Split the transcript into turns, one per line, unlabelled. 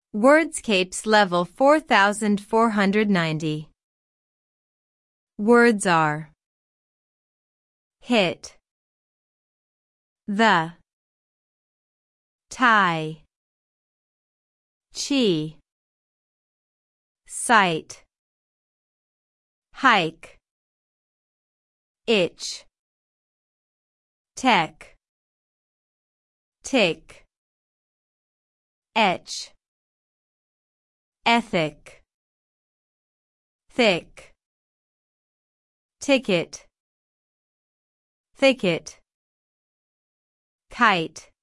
Wordscapes level 4490. Words are hit, the, tie, chi, sight, hike, itch, tech, tick, etch, ethic, thick, ticket, thicket, kite.